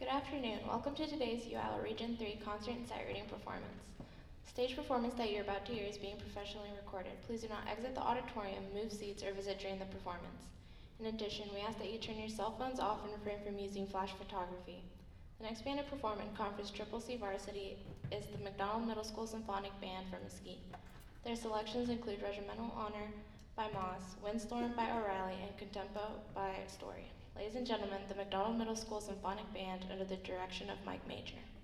Good afternoon. Welcome to today's UAL Region 3 concert and sight reading performance. Stage performance that you're about to hear is being professionally recorded. Please do not exit the auditorium, move seats, or visit during the performance. In addition, we ask that you turn your cell phones off and refrain from using flash photography. The next band to perform in Conference Triple C Varsity is the McDonald Middle School Symphonic Band from Mesquite. Their selections include Regimental Honor by Moss, Windstorm by O'Reilly, and Contempo by Story. Ladies and gentlemen, the McDonald Middle School Symphonic Band under the direction of Mike Major.